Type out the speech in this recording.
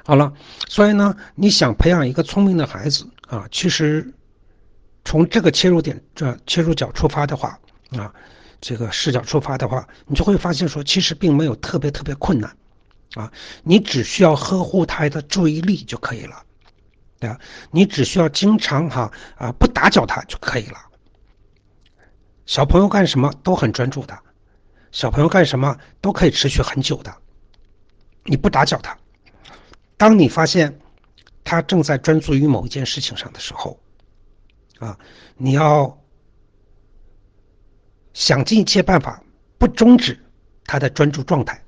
好了，所以呢，你想培养一个聪明的孩子啊，其实从这个切入点、切入角出发的话啊，这个视角出发的话，你就会发现说，其实并没有特别困难啊，你只需要呵护他的注意力就可以了，对吧？你只需要经常不打搅他就可以了。小朋友干什么都很专注的，小朋友干什么都可以持续很久的，你不打搅他。当你发现他正在专注于某一件事情上的时候，啊，你要想尽一切办法不终止他的专注状态。